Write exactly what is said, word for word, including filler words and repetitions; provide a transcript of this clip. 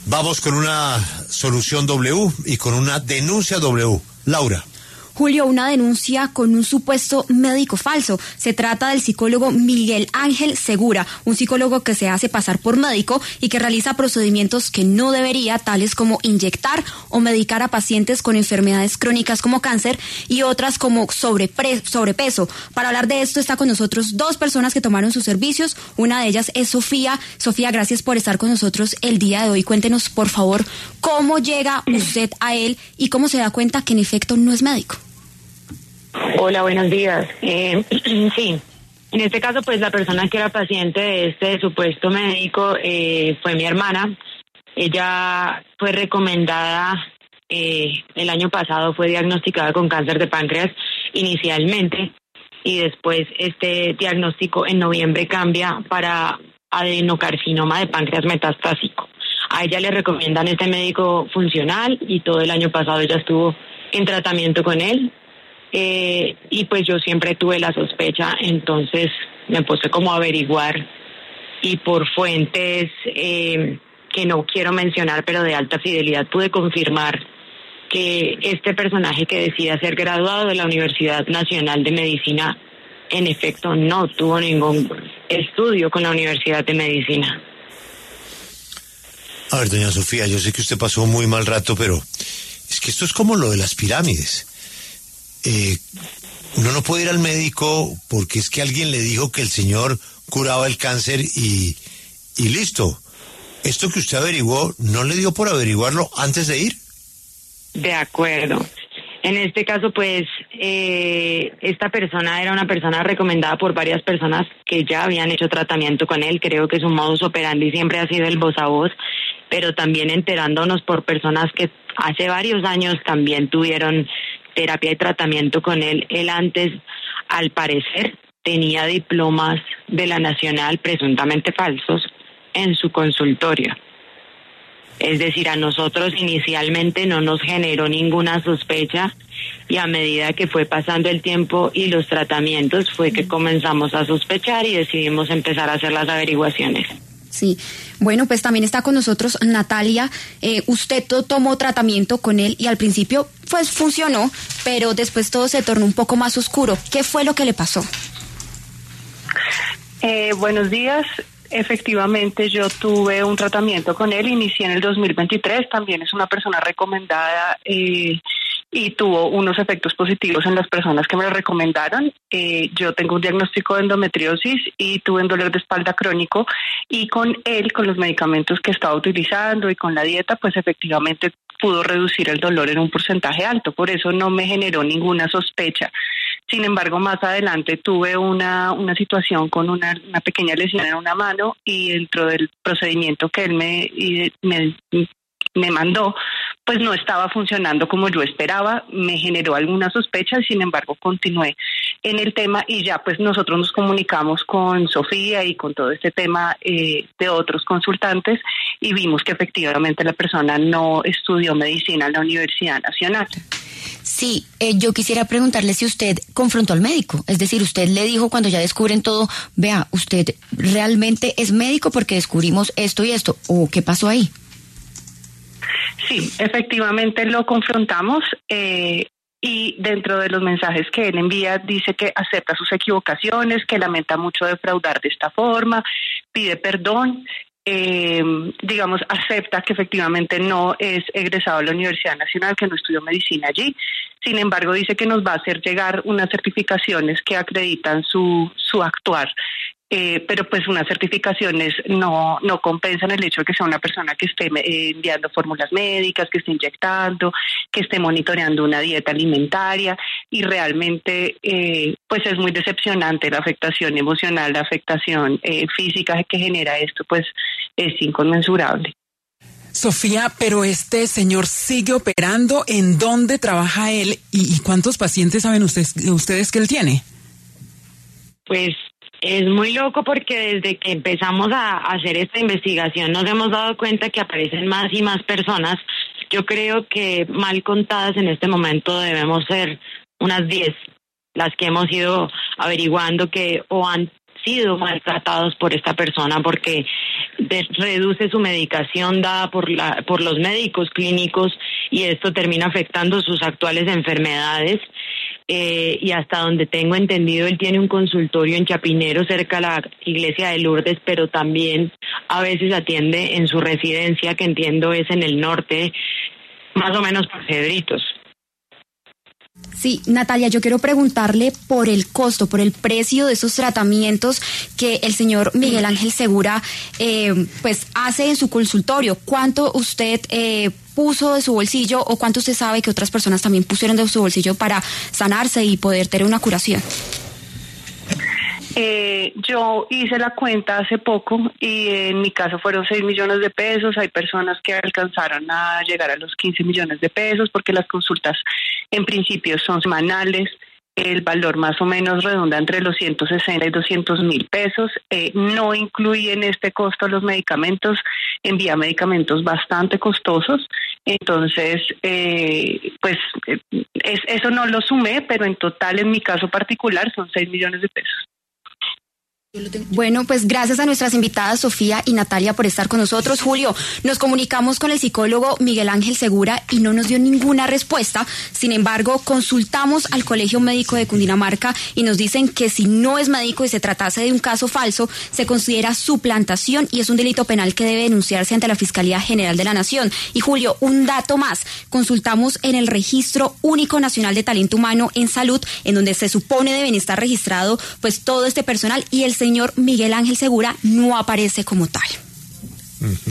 Vamos con una solución W y con una denuncia W. Laura. Julio, una denuncia con un supuesto médico falso. Se trata del psicólogo Miguel Ángel Segura, un psicólogo que se hace pasar por médico y que realiza procedimientos que no debería, tales como inyectar o medicar a pacientes con enfermedades crónicas como cáncer y otras como sobrepre- sobrepeso. Para hablar de esto está con nosotros dos personas que tomaron sus servicios. Una de ellas es Sofía. Sofía, gracias por estar con nosotros el día de hoy. Cuéntenos, por favor, cómo llega usted a él y cómo se da cuenta que en efecto no es médico. Hola, buenos días. Eh, sí, en este caso, pues la persona que era paciente de este supuesto médico eh, fue mi hermana. Ella fue recomendada, eh, el año pasado fue diagnosticada con cáncer de páncreas inicialmente y después este diagnóstico en noviembre cambia para adenocarcinoma de páncreas metastásico. A ella le recomiendan este médico funcional y todo el año pasado ella estuvo en tratamiento con él. Eh, y pues yo siempre tuve la sospecha, entonces me puse como a averiguar y por fuentes eh, que no quiero mencionar, pero de alta fidelidad, pude confirmar que este personaje que decía ser graduado de la Universidad Nacional de Medicina, en efecto no tuvo ningún estudio con la Universidad de Medicina. A ver, doña Sofía, yo sé que usted pasó un muy mal rato, pero es que esto es como lo de las pirámides. Eh, uno no puede ir al médico porque es que alguien le dijo que el señor curaba el cáncer y, y listo. Esto que usted averiguó, ¿no le dio por averiguarlo antes de ir? De acuerdo. En este caso, pues, eh, esta persona era una persona recomendada por varias personas que ya habían hecho tratamiento con él. Creo que su modus operandi siempre ha sido el voz a voz, pero también enterándonos por personas que hace varios años también tuvieron terapia y tratamiento con él. Él antes, al parecer, tenía diplomas de la Nacional presuntamente falsos en su consultorio. Es decir, a nosotros inicialmente no nos generó ninguna sospecha y a medida que fue pasando el tiempo y los tratamientos fue que comenzamos a sospechar y decidimos empezar a hacer las averiguaciones. Sí, bueno, pues también está con nosotros Natalia. Eh, usted to- tomó tratamiento con él y al principio pues funcionó, pero después todo se tornó un poco más oscuro. ¿Qué fue lo que le pasó? Eh, buenos días. Efectivamente, yo tuve un tratamiento con él, inicié en el dos mil veintitrés, también es una persona recomendada eh, y tuvo unos efectos positivos en las personas que me lo recomendaron. Eh, yo tengo un diagnóstico de endometriosis y tuve un dolor de espalda crónico y con él, con los medicamentos que estaba utilizando y con la dieta, pues efectivamente pudo reducir el dolor en un porcentaje alto, por eso no me generó ninguna sospecha. Sin embargo, más adelante tuve una, una situación con una, una pequeña lesión en una mano y dentro del procedimiento que él me, me, me mandó, pues no estaba funcionando como yo esperaba, me generó alguna sospecha, sin embargo continué en el tema y ya pues nosotros nos comunicamos con Sofía y con todo este tema eh, de otros consultantes y vimos que efectivamente la persona no estudió medicina en la Universidad Nacional. Sí, eh, yo quisiera preguntarle si usted confrontó al médico, es decir, usted le dijo cuando ya descubren todo, vea, usted realmente es médico porque descubrimos esto y esto, o qué pasó ahí. Sí, efectivamente lo confrontamos eh, y dentro de los mensajes que él envía dice que acepta sus equivocaciones, que lamenta mucho defraudar de esta forma, pide perdón. Eh, digamos, acepta que efectivamente no es egresado de la Universidad Nacional, que no estudió medicina allí. Sin embargo, dice que nos va a hacer llegar unas certificaciones que acreditan su, su actuar. Eh, pero pues unas certificaciones no no compensan el hecho de que sea una persona que esté eh, enviando fórmulas médicas, que esté inyectando, que esté monitoreando una dieta alimentaria y realmente eh, pues es muy decepcionante la afectación emocional, la afectación eh, física que genera esto, pues es inconmensurable. Sofía, pero este señor sigue operando. ¿En dónde trabaja él y, y cuántos pacientes saben ustedes, ustedes que él tiene? Pues es muy loco porque desde que empezamos a hacer esta investigación nos hemos dado cuenta que aparecen más y más personas. Yo creo que mal contadas en este momento debemos ser unas diez las que hemos ido averiguando que o han sido maltratados por esta persona porque de, reduce su medicación dada por la por los médicos clínicos y esto termina afectando sus actuales enfermedades. Eh, y hasta donde tengo entendido, él tiene un consultorio en Chapinero, cerca a la iglesia de Lourdes, pero también a veces atiende en su residencia, que entiendo es en el norte, más o menos por Cedritos. Sí, Natalia, yo quiero preguntarle por el costo, por el precio de esos tratamientos que el señor Miguel Ángel Segura eh, pues hace en su consultorio. ¿Cuánto usted eh, puso de su bolsillo o cuánto usted sabe que otras personas también pusieron de su bolsillo para sanarse y poder tener una curación? Eh, yo hice la cuenta hace poco y en mi caso fueron seis millones de pesos. Hay personas que alcanzaron a llegar a los quince millones de pesos porque las consultas en principio son semanales. El valor más o menos redonda entre los ciento sesenta y doscientos mil pesos. Eh, no incluye en este costo los medicamentos, envía medicamentos bastante costosos. Entonces, eh, pues es, eso no lo sumé, pero en total en mi caso particular son seis millones de pesos. Bueno, pues gracias a nuestras invitadas Sofía y Natalia por estar con nosotros. Julio, nos comunicamos con el psicólogo Miguel Ángel Segura y no nos dio ninguna respuesta. Sin embargo, consultamos al Colegio Médico de Cundinamarca y nos dicen que si no es médico y se tratase de un caso falso, se considera suplantación y es un delito penal que debe denunciarse ante la Fiscalía General de la Nación. Y Julio, un dato más. Consultamos en el Registro Único Nacional de Talento Humano en Salud, en donde se supone deben estar registrado pues todo este personal y el señor Miguel Ángel Segura no aparece como tal.